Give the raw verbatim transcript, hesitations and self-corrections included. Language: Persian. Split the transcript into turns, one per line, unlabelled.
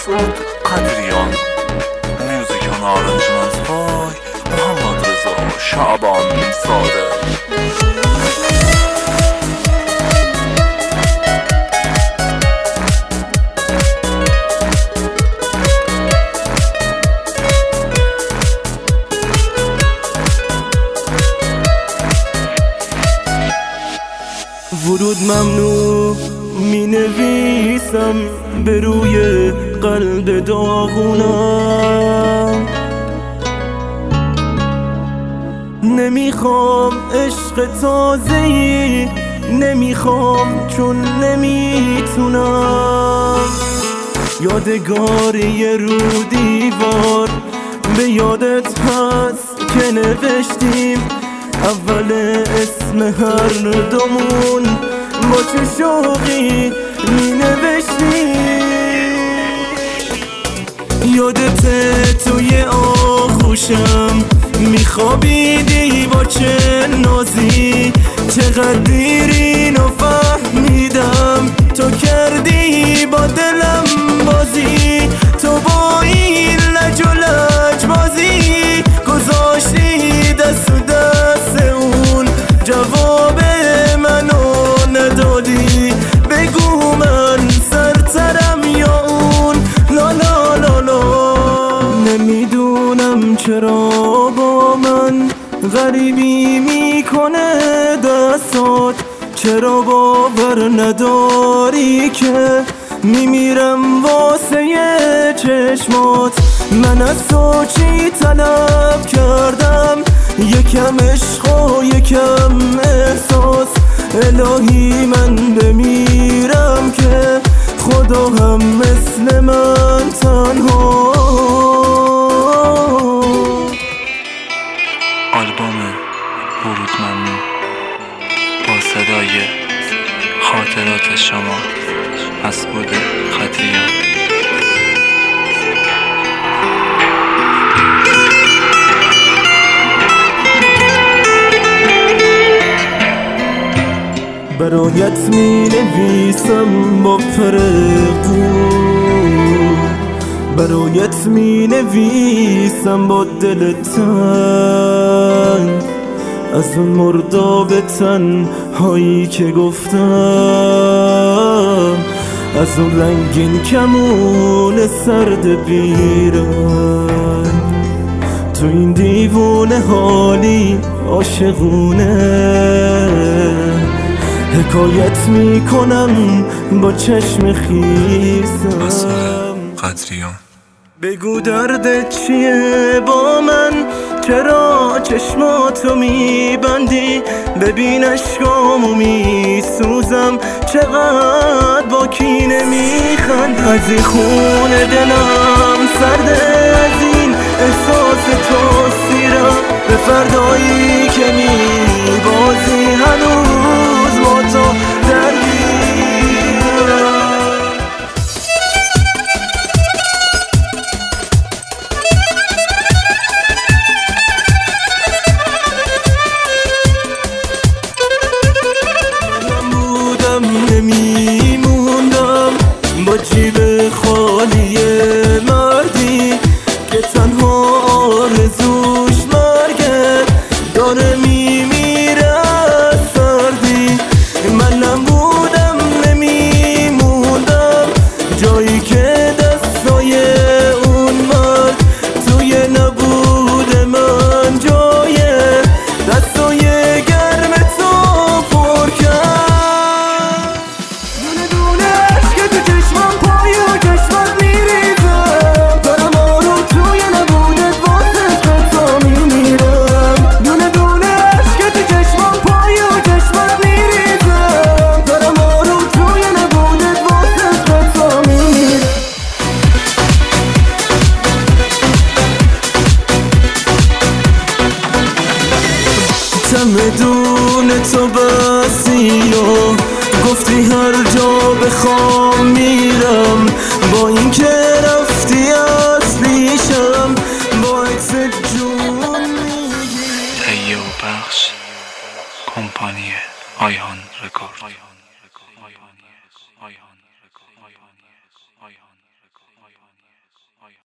مسعود قدریان. Music and arrangements by محمد رضا شعبان زاده.
ورود ممنوع می نویسم به روی قلب داغونم. نمیخوام عشق تازه‌ای، نمیخوام چون نمیتونم. یادگاری رو دیوار به یادت هست که نوشتیم اول اسم هر دومون با چه شوقی می نوشتیم. یادته توی آغوشم میخوابیدی با چه نازی، چقدر دیرینو فهمیدم تو کردی با دلم بازی. تو با این لج و لج بازی گذاشتی دست و دست اون، جواب منو ندادی. بگو من سرترم یا اون؟ لا لا لا لا. نمیدونم چرا با من غریبی میکنه دستات، چرا باور نداری که میمیرم واسه چشمات. من از تو چی طلب کردم؟ یکم عشق و یکم احساس. الهی من بمیرم که خدا هم مثل من تنها.
آلبوم ورود ممنوع با صدای خاطرات شما مسعود قدریان.
برایت می نویسم با پرقون، برایت می نویسم با دل تنگ. از اون مرداب تنهایی که گفتم، از اون رنگین کمون سرد بیرنگ. تو این دیوونه حالی عاشقونه حکایت میکنم با چشم خیسم.
مسعود قدریان.
بگو دردت چیه با من؟ چرا چشماتو میبندی؟ ببین اشکامو میسوزم، چقدر با کینه میخند. از این خونه دلم سرده، از این احساس تو سیرم. به فردایی که میبازی هنوز با تو درگیرم. نمیموندم با جیب خالی مردی که تنها آرزوش مرگه، داره میمیره از سردی. من نبودم نمیموندم جایی که دستای اون مرد توی نبود من جای دستای گرم تو پر کرد. دونه دونه عشق تو چشمم پای و چشمت میریزم، دارم آروم توی نبودت واسه تا میمیرم. دونه دونه عشق تو چشمم پای و چشمت میریزم، دارم آروم توی نبودت واسه تا میمیرم. چمدون تو بسی و گفتی هر جا بخوام میرم، با این که رفتی اصلیشم با عکس جون میگی.
تهیه و پخش کمپانی آیهان رکورد. آیهانی آیهانی